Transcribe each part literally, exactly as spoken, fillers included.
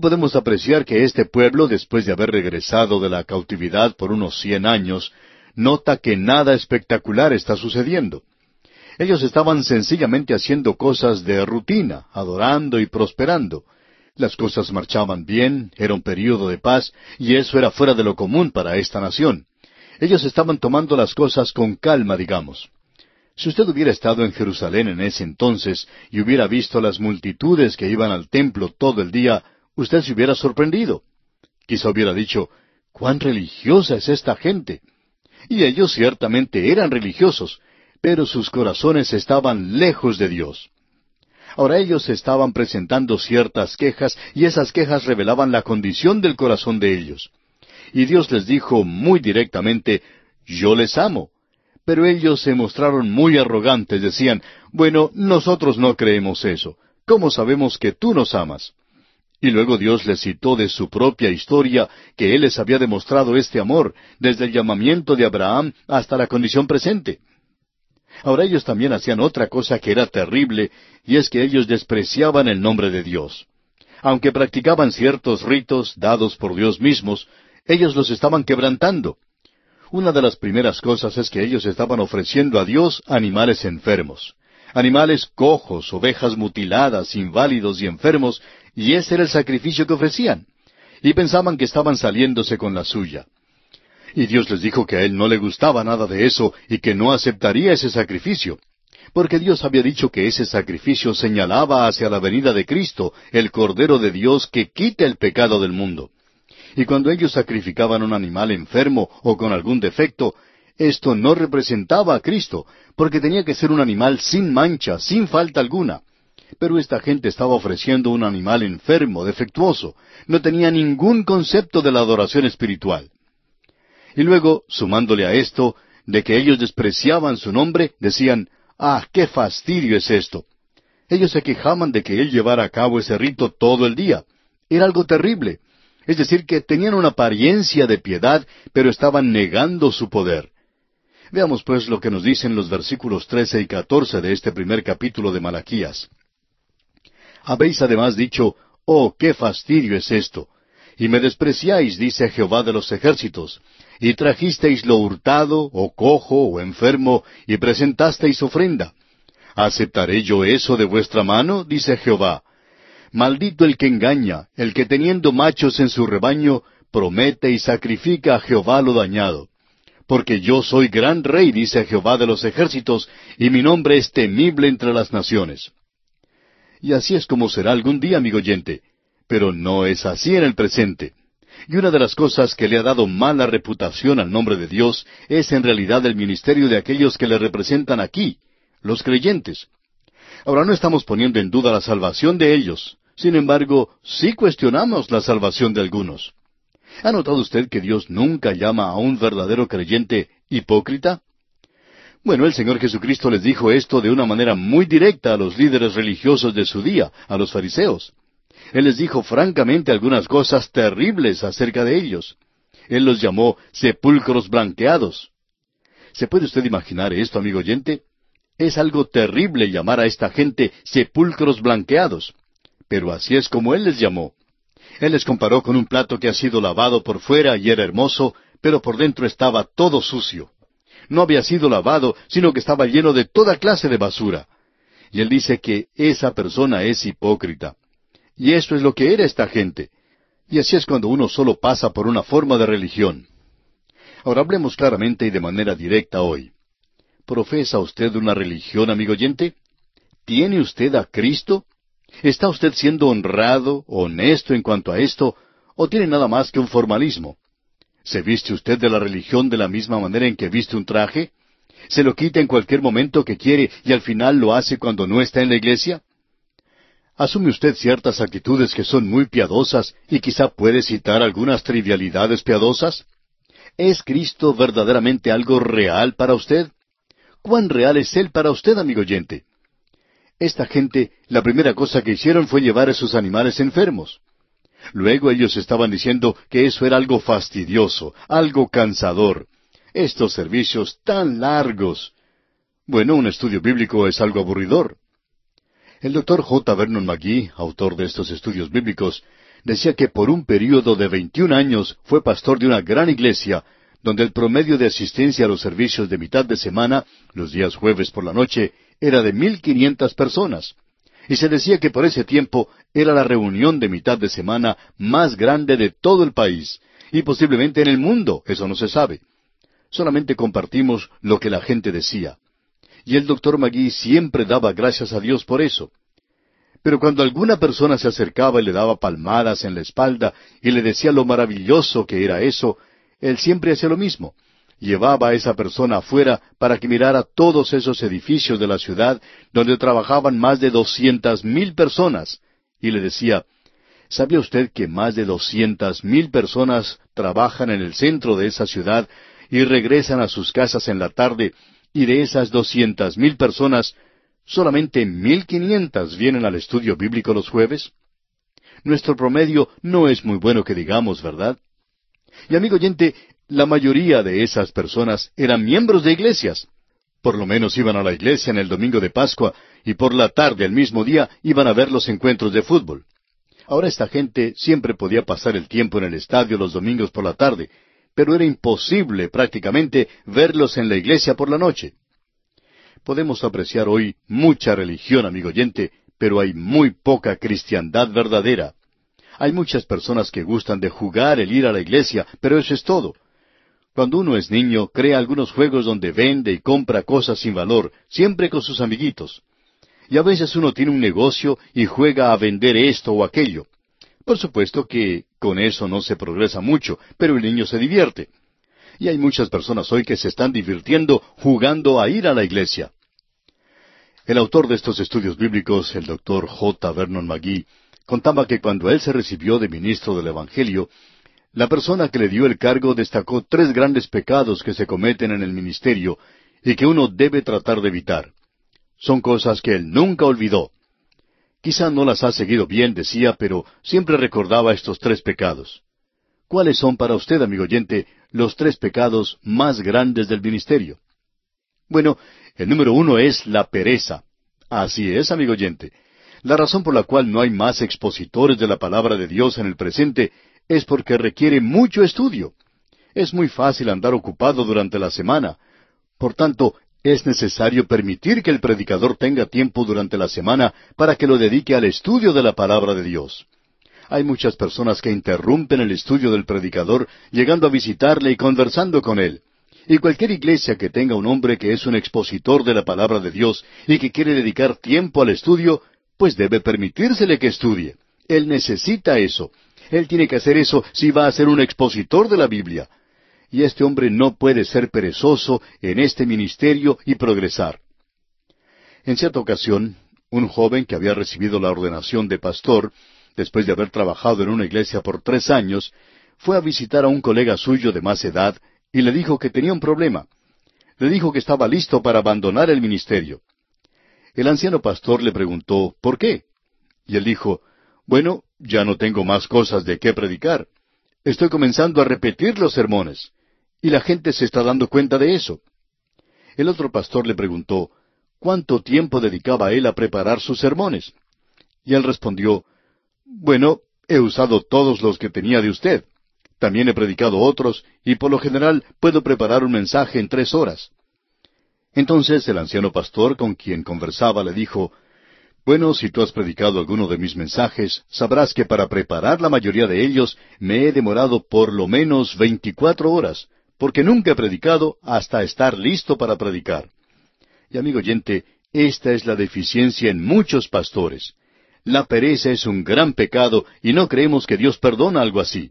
podemos apreciar que este pueblo, después de haber regresado de la cautividad por unos cien años, nota que nada espectacular está sucediendo. Ellos estaban sencillamente haciendo cosas de rutina, adorando y prosperando. Las cosas marchaban bien, era un período de paz, y eso era fuera de lo común para esta nación. Ellos estaban tomando las cosas con calma, digamos. Si usted hubiera estado en Jerusalén en ese entonces y hubiera visto las multitudes que iban al templo todo el día, usted se hubiera sorprendido. Quizá hubiera dicho, «¿Cuán religiosa es esta gente?». Y ellos ciertamente eran religiosos, pero sus corazones estaban lejos de Dios. Ahora ellos estaban presentando ciertas quejas, y esas quejas revelaban la condición del corazón de ellos. Y Dios les dijo muy directamente, «Yo les amo». Pero ellos se mostraron muy arrogantes, decían, «Bueno, nosotros no creemos eso. ¿Cómo sabemos que tú nos amas?». Y luego Dios les citó de su propia historia que Él les había demostrado este amor, desde el llamamiento de Abraham hasta la condición presente. Ahora ellos también hacían otra cosa que era terrible, y es que ellos despreciaban el nombre de Dios. Aunque practicaban ciertos ritos dados por Dios mismos, ellos los estaban quebrantando. Una de las primeras cosas es que ellos estaban ofreciendo a Dios animales enfermos, animales cojos, ovejas mutiladas, inválidos y enfermos, y ese era el sacrificio que ofrecían. Y pensaban que estaban saliéndose con la suya. Y Dios les dijo que a Él no le gustaba nada de eso y que no aceptaría ese sacrificio, porque Dios había dicho que ese sacrificio señalaba hacia la venida de Cristo, el Cordero de Dios que quita el pecado del mundo. Y cuando ellos sacrificaban un animal enfermo o con algún defecto, esto no representaba a Cristo, porque tenía que ser un animal sin mancha, sin falta alguna. Pero esta gente estaba ofreciendo un animal enfermo, defectuoso. No tenía ningún concepto de la adoración espiritual. Y luego, sumándole a esto, de que ellos despreciaban su nombre, decían, «¡Ah, qué fastidio es esto!». Ellos se quejaban de que Él llevara a cabo ese rito todo el día. Era algo terrible. Es decir, que tenían una apariencia de piedad, pero estaban negando su poder. Veamos pues lo que nos dicen los versículos trece y catorce de este primer capítulo de Malaquías. Habéis además dicho, «Oh, qué fastidio es esto! Y me despreciáis, dice Jehová de los ejércitos, y trajisteis lo hurtado, o cojo, o enfermo, y presentasteis ofrenda. ¿Aceptaré yo eso de vuestra mano? Dice Jehová. Maldito el que engaña, el que teniendo machos en su rebaño, promete y sacrifica a Jehová lo dañado. Porque yo soy gran rey, dice Jehová de los ejércitos, y mi nombre es temible entre las naciones». Y así es como será algún día, amigo oyente. Pero no es así en el presente. Y una de las cosas que le ha dado mala reputación al nombre de Dios es en realidad el ministerio de aquellos que le representan aquí, los creyentes. Ahora no estamos poniendo en duda la salvación de ellos. Sin embargo, sí cuestionamos la salvación de algunos. ¿Ha notado usted que Dios nunca llama a un verdadero creyente hipócrita? Bueno, el Señor Jesucristo les dijo esto de una manera muy directa a los líderes religiosos de su día, a los fariseos. Él les dijo francamente algunas cosas terribles acerca de ellos. Él los llamó sepulcros blanqueados. ¿Se puede usted imaginar esto, amigo oyente? Es algo terrible llamar a esta gente sepulcros blanqueados. Pero así es como Él les llamó. Él les comparó con un plato que ha sido lavado por fuera y era hermoso, pero por dentro estaba todo sucio. No había sido lavado, sino que estaba lleno de toda clase de basura. Y Él dice que esa persona es hipócrita. Y eso es lo que era esta gente. Y así es cuando uno solo pasa por una forma de religión. Ahora hablemos claramente y de manera directa hoy. ¿Profesa usted una religión, amigo oyente? ¿Tiene usted a Cristo? ¿Está usted siendo honrado, honesto en cuanto a esto, o tiene nada más que un formalismo? ¿Se viste usted de la religión de la misma manera en que viste un traje? ¿Se lo quita en cualquier momento que quiere y al final lo hace cuando no está en la iglesia? ¿Asume usted ciertas actitudes que son muy piadosas y quizá puede citar algunas trivialidades piadosas? ¿Es Cristo verdaderamente algo real para usted? ¿Cuán real es Él para usted, amigo oyente? Esta gente, la primera cosa que hicieron fue llevar a sus animales enfermos. Luego ellos estaban diciendo que eso era algo fastidioso, algo cansador. Estos servicios tan largos. Bueno, un estudio bíblico es algo aburridor. El doctor J. Vernon McGee, autor de estos estudios bíblicos, Decía que por un período de veintiún años fue pastor de una gran iglesia, donde el promedio de asistencia a los servicios de mitad de semana, los días jueves por la noche, era de mil quinientas personas. Y se decía que por ese tiempo era la reunión de mitad de semana más grande de todo el país, y posiblemente en el mundo, eso no se sabe. Solamente compartimos lo que la gente decía. Y el doctor Magui siempre daba gracias a Dios por eso. Pero cuando alguna persona se acercaba y le daba palmadas en la espalda y le decía lo maravilloso que era eso, él siempre hacía lo mismo. Llevaba a esa persona afuera para que mirara todos esos edificios de la ciudad donde trabajaban más de doscientas mil personas. Y le decía, ¿sabía usted que más de doscientas mil personas trabajan en el centro de esa ciudad y regresan a sus casas en la tarde, y de esas doscientas mil personas, solamente mil quinientas vienen al estudio bíblico los jueves? Nuestro promedio no es muy bueno que digamos, ¿verdad? Y amigo oyente, la mayoría de esas personas eran miembros de iglesias. Por lo menos iban a la iglesia en el domingo de Pascua, y por la tarde, el mismo día, iban a ver los encuentros de fútbol. Ahora esta gente siempre podía pasar el tiempo en el estadio los domingos por la tarde, pero era imposible prácticamente verlos en la iglesia por la noche. Podemos apreciar hoy mucha religión, amigo oyente, pero hay muy poca cristiandad verdadera. Hay muchas personas que gustan de jugar el ir a la iglesia, pero eso es todo. Cuando uno es niño, crea algunos juegos donde vende y compra cosas sin valor, siempre con sus amiguitos. Y a veces uno tiene un negocio y juega a vender esto o aquello. Por supuesto que con eso no se progresa mucho, pero el niño se divierte. Y hay muchas personas hoy que se están divirtiendo jugando a ir a la iglesia. El autor de estos estudios bíblicos, el doctor J. Vernon Magui, contaba que cuando él se recibió de ministro del Evangelio, la persona que le dio el cargo destacó tres grandes pecados que se cometen en el ministerio y que uno debe tratar de evitar. Son cosas que él nunca olvidó. Quizá no las ha seguido bien, decía, pero siempre recordaba estos tres pecados. ¿Cuáles son para usted, amigo oyente, los tres pecados más grandes del ministerio? Bueno, el número uno es la pereza. Así es, amigo oyente. La razón por la cual no hay más expositores de la palabra de Dios en el presente es porque requiere mucho estudio. Es muy fácil andar ocupado durante la semana. Por tanto, es necesario permitir que el predicador tenga tiempo durante la semana para que lo dedique al estudio de la palabra de Dios. Hay muchas personas que interrumpen el estudio del predicador llegando a visitarle y conversando con él. Y cualquier iglesia que tenga un hombre que es un expositor de la palabra de Dios y que quiere dedicar tiempo al estudio, pues debe permitírsele que estudie. Él necesita eso. Él tiene que hacer eso si va a ser un expositor de la Biblia. Y este hombre no puede ser perezoso en este ministerio y progresar. En cierta ocasión, un joven que había recibido la ordenación de pastor, después de haber trabajado en una iglesia por tres años, fue a visitar a un colega suyo de más edad y le dijo que tenía un problema. Le dijo que estaba listo para abandonar el ministerio. El anciano pastor le preguntó, ¿por qué? Y él dijo, bueno, ya no tengo más cosas de qué predicar. Estoy comenzando a repetir los sermones. Y la gente se está dando cuenta de eso. El otro pastor le preguntó, ¿cuánto tiempo dedicaba él a preparar sus sermones? Y él respondió, bueno, he usado todos los que tenía de usted. También he predicado otros, y por lo general puedo preparar un mensaje en tres horas. Entonces el anciano pastor con quien conversaba le dijo, bueno, si tú has predicado alguno de mis mensajes, sabrás que para preparar la mayoría de ellos me he demorado por lo menos veinticuatro horas, porque nunca he predicado hasta estar listo para predicar. Y amigo oyente, esta es la deficiencia en muchos pastores. La pereza es un gran pecado y no creemos que Dios perdona algo así.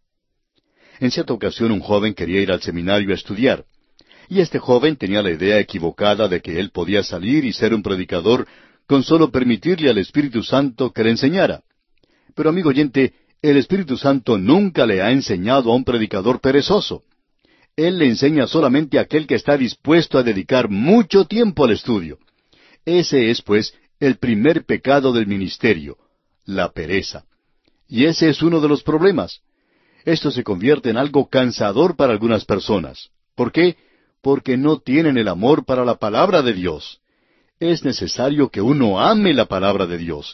En cierta ocasión un joven quería ir al seminario a estudiar. Y este joven tenía la idea equivocada de que él podía salir y ser un predicador con solo permitirle al Espíritu Santo que le enseñara. Pero amigo oyente, el Espíritu Santo nunca le ha enseñado a un predicador perezoso. Él le enseña solamente a aquel que está dispuesto a dedicar mucho tiempo al estudio. Ese es, pues, el primer pecado del ministerio, la pereza. Y ese es uno de los problemas. Esto se convierte en algo cansador para algunas personas. ¿Por qué? Porque no tienen el amor para la palabra de Dios. Es necesario que uno ame la palabra de Dios.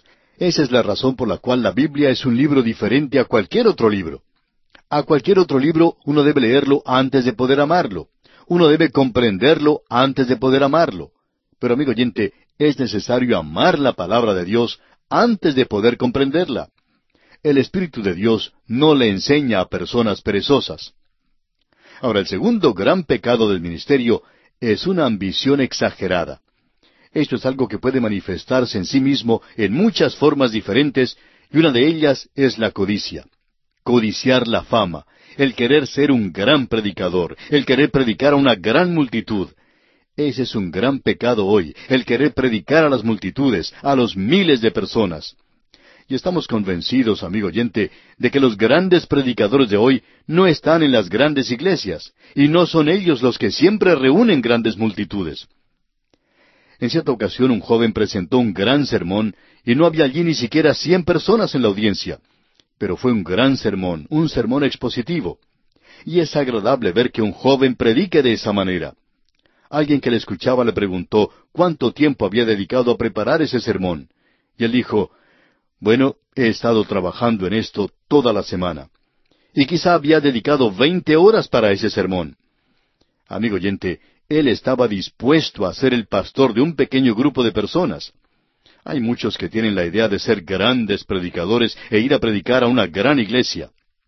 Esa es la razón por la cual la Biblia es un libro diferente a cualquier otro libro. A cualquier otro libro uno debe leerlo antes de poder amarlo. Uno debe comprenderlo antes de poder amarlo. Pero amigo oyente, es necesario amar la palabra de Dios antes de poder comprenderla. El Espíritu de Dios no le enseña a personas perezosas. Ahora, el segundo gran pecado del ministerio es una ambición exagerada. Esto es algo que puede manifestarse en sí mismo en muchas formas diferentes, y una de ellas es la codicia. Codiciar la fama, el querer ser un gran predicador, el querer predicar a una gran multitud. Ese es un gran pecado hoy, el querer predicar a las multitudes, a los miles de personas. Y estamos convencidos, amigo oyente, de que los grandes predicadores de hoy no están en las grandes iglesias, y no son ellos los que siempre reúnen grandes multitudes. En cierta ocasión un joven presentó un gran sermón, y no había allí ni siquiera cien personas en la audiencia. Pero fue un gran sermón, un sermón expositivo. Y es agradable ver que un joven predique de esa manera. Alguien que le escuchaba le preguntó cuánto tiempo había dedicado a preparar ese sermón. Y él dijo, bueno, he estado trabajando en esto toda la semana. Y quizá había dedicado veinte horas para ese sermón. Amigo oyente, él estaba dispuesto a ser el pastor de un pequeño grupo de personas. Hay muchos que tienen la idea de ser grandes predicadores e ir a predicar a una gran iglesia.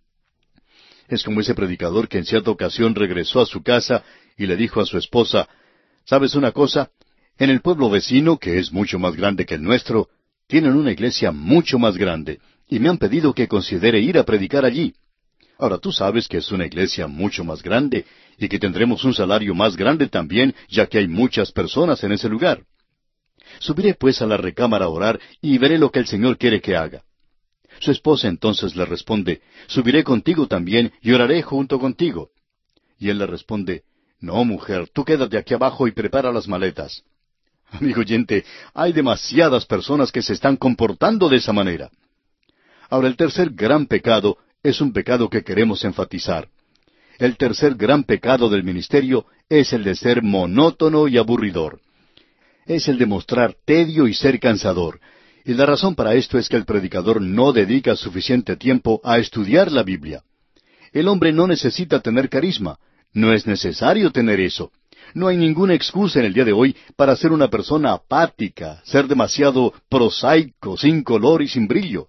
Es como ese predicador que en cierta ocasión regresó a su casa y le dijo a su esposa, ¿sabes una cosa? En el pueblo vecino, que es mucho más grande que el nuestro, tienen una iglesia mucho más grande, y me han pedido que considere ir a predicar allí. Ahora tú sabes que es una iglesia mucho más grande, y que tendremos un salario más grande también, ya que hay muchas personas en ese lugar. Subiré pues a la recámara a orar, y veré lo que el Señor quiere que haga. Su esposa entonces le responde, subiré contigo también, y oraré junto contigo. Y él le responde, no, mujer, tú quédate aquí abajo y prepara las maletas. Amigo oyente, hay demasiadas personas que se están comportando de esa manera. Ahora, el tercer gran pecado es un pecado que queremos enfatizar. El tercer gran pecado del ministerio es el de ser monótono y aburridor. Es el de mostrar tedio y ser cansador. Y la razón para esto es que el predicador no dedica suficiente tiempo a estudiar la Biblia. El hombre no necesita tener carisma. No es necesario tener eso. No hay ninguna excusa en el día de hoy para ser una persona apática, ser demasiado prosaico, sin color y sin brillo.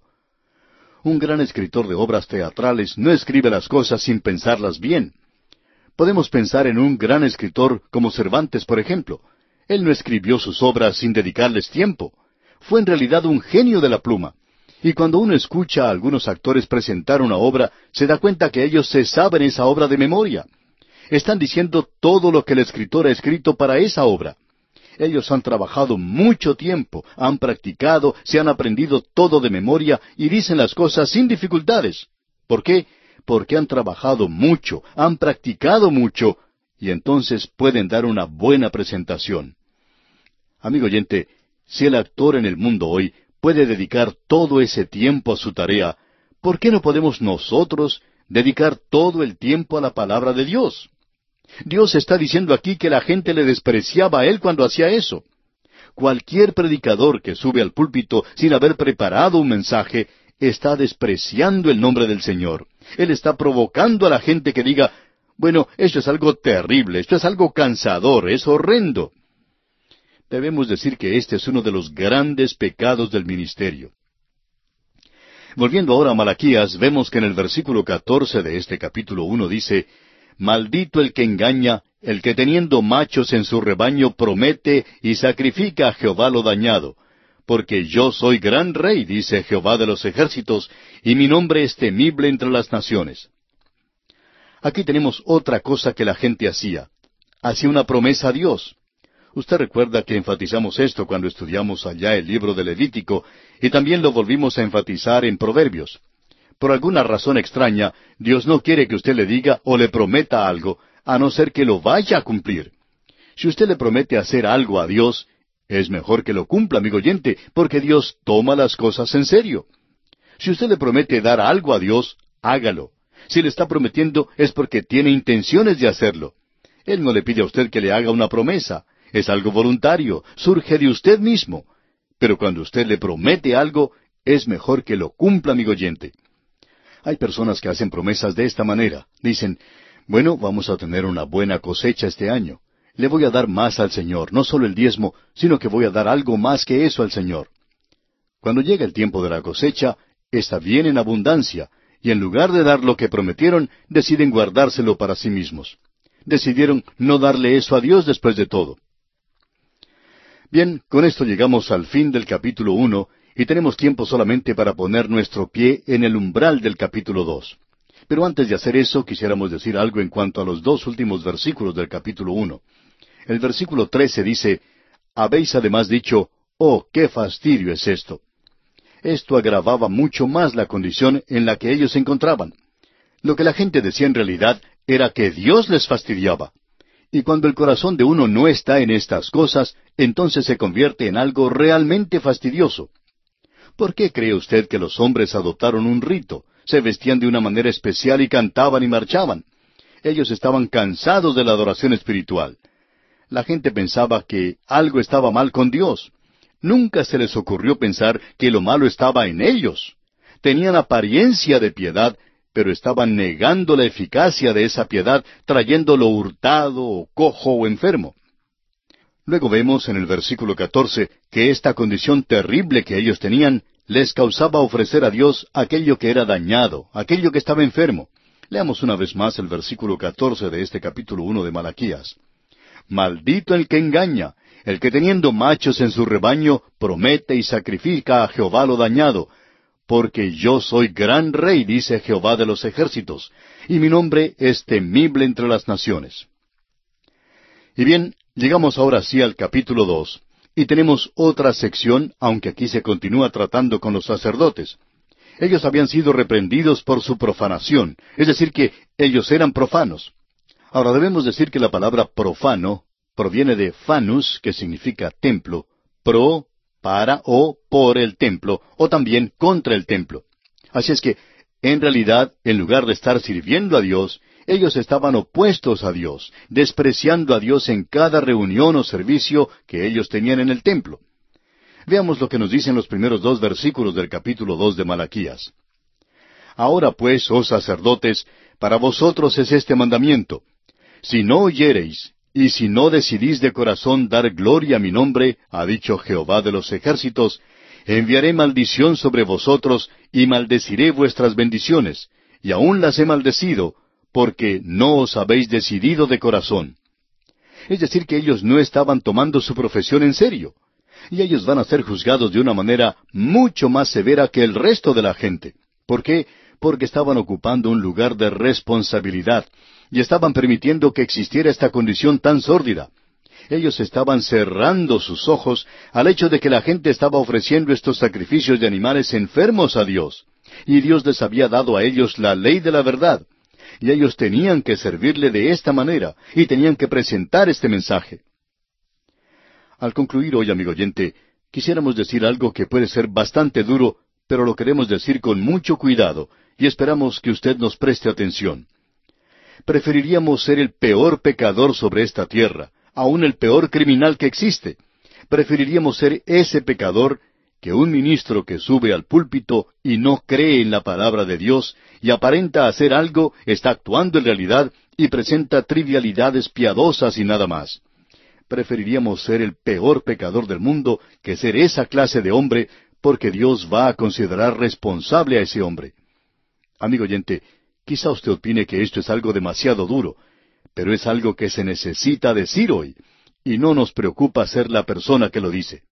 Un gran escritor de obras teatrales no escribe las cosas sin pensarlas bien. Podemos pensar en un gran escritor como Cervantes, por ejemplo. Él no escribió sus obras sin dedicarles tiempo. Fue en realidad un genio de la pluma. Y cuando uno escucha a algunos actores presentar una obra, se da cuenta que ellos se saben esa obra de memoria. Están diciendo todo lo que el escritor ha escrito para esa obra. Ellos han trabajado mucho tiempo, han practicado, se han aprendido todo de memoria y dicen las cosas sin dificultades. ¿Por qué? Porque han trabajado mucho, han practicado mucho, y entonces pueden dar una buena presentación. Amigo oyente, si el actor en el mundo hoy puede dedicar todo ese tiempo a su tarea, ¿por qué no podemos nosotros dedicar todo el tiempo a la palabra de Dios? Dios está diciendo aquí que la gente le despreciaba a él cuando hacía eso. Cualquier predicador que sube al púlpito sin haber preparado un mensaje está despreciando el nombre del Señor. Él está provocando a la gente que diga, bueno, esto es algo terrible, esto es algo cansador, es horrendo. Debemos decir que este es uno de los grandes pecados del ministerio. Volviendo ahora a Malaquías, vemos que en el versículo catorce de este capítulo uno dice, Maldito el que engaña, el que teniendo machos en su rebaño promete y sacrifica a Jehová lo dañado. Porque yo soy gran rey, dice Jehová de los ejércitos, y mi nombre es temible entre las naciones. Aquí tenemos otra cosa que la gente hacía. Hacía una promesa a Dios. Usted recuerda que enfatizamos esto cuando estudiamos allá el libro de Levítico, y también lo volvimos a enfatizar en Proverbios. Por alguna razón extraña, Dios no quiere que usted le diga o le prometa algo, a no ser que lo vaya a cumplir. Si usted le promete hacer algo a Dios, es mejor que lo cumpla, amigo oyente, porque Dios toma las cosas en serio. Si usted le promete dar algo a Dios, hágalo. Si le está prometiendo, es porque tiene intenciones de hacerlo. Él no le pide a usted que le haga una promesa. Es algo voluntario, surge de usted mismo. Pero cuando usted le promete algo, es mejor que lo cumpla, amigo oyente. Hay personas que hacen promesas de esta manera. Dicen, bueno, vamos a tener una buena cosecha este año. Le voy a dar más al Señor, no solo el diezmo, sino que voy a dar algo más que eso al Señor. Cuando llega el tiempo de la cosecha, esta viene en abundancia, y en lugar de dar lo que prometieron, deciden guardárselo para sí mismos. Decidieron no darle eso a Dios después de todo. Bien, con esto llegamos al fin del capítulo uno, y tenemos tiempo solamente para poner nuestro pie en el umbral del capítulo dos. Pero antes de hacer eso, quisiéramos decir algo en cuanto a los dos últimos versículos del capítulo uno. El versículo trece dice, habéis además dicho, oh, qué fastidio es esto. Esto agravaba mucho más la condición en la que ellos se encontraban. Lo que la gente decía en realidad era que Dios les fastidiaba. Y cuando el corazón de uno no está en estas cosas, entonces se convierte en algo realmente fastidioso. ¿Por qué cree usted que los hombres adoptaron un rito? Se vestían de una manera especial y cantaban y marchaban. Ellos estaban cansados de la adoración espiritual. La gente pensaba que algo estaba mal con Dios. Nunca se les ocurrió pensar que lo malo estaba en ellos. Tenían apariencia de piedad, pero estaban negando la eficacia de esa piedad, trayéndolo hurtado, o cojo o enfermo. Luego vemos en el versículo catorce que esta condición terrible que ellos tenían les causaba ofrecer a Dios aquello que era dañado, aquello que estaba enfermo. Leamos una vez más el versículo catorce de este capítulo uno de Malaquías. Maldito el que engaña, el que teniendo machos en su rebaño promete y sacrifica a Jehová lo dañado, porque yo soy gran rey, dice Jehová de los ejércitos, y mi nombre es temible entre las naciones. Y bien, llegamos ahora sí al capítulo dos, y tenemos otra sección, aunque aquí se continúa tratando con los sacerdotes. Ellos habían sido reprendidos por su profanación, es decir que ellos eran profanos. Ahora debemos decir que la palabra profano proviene de fanus, que significa templo, pro, para o por el templo, o también contra el templo. Así es que, en realidad, en lugar de estar sirviendo a Dios, ellos estaban opuestos a Dios, despreciando a Dios en cada reunión o servicio que ellos tenían en el templo. Veamos lo que nos dicen los primeros dos versículos del capítulo dos de Malaquías. Ahora pues, oh sacerdotes, para vosotros es este mandamiento. Si no oyereis, y si no decidís de corazón dar gloria a mi nombre, ha dicho Jehová de los ejércitos, enviaré maldición sobre vosotros, y maldeciré vuestras bendiciones, y aún las he maldecido, porque no os habéis decidido de corazón. Es decir, que ellos no estaban tomando su profesión en serio, y ellos van a ser juzgados de una manera mucho más severa que el resto de la gente. ¿Por qué? Porque estaban ocupando un lugar de responsabilidad, y estaban permitiendo que existiera esta condición tan sórdida. Ellos estaban cerrando sus ojos al hecho de que la gente estaba ofreciendo estos sacrificios de animales enfermos a Dios, y Dios les había dado a ellos la ley de la verdad, y ellos tenían que servirle de esta manera, y tenían que presentar este mensaje. Al concluir hoy, amigo oyente, quisiéramos decir algo que puede ser bastante duro, pero lo queremos decir con mucho cuidado, y esperamos que usted nos preste atención. Preferiríamos ser el peor pecador sobre esta tierra, aun el peor criminal que existe. Preferiríamos ser ese pecador que un ministro que sube al púlpito y no cree en la palabra de Dios y aparenta hacer algo, está actuando en realidad y presenta trivialidades piadosas y nada más. Preferiríamos ser el peor pecador del mundo que ser esa clase de hombre, porque Dios va a considerar responsable a ese hombre. Amigo oyente, quizá usted opine que esto es algo demasiado duro, pero es algo que se necesita decir hoy, y no nos preocupa ser la persona que lo dice.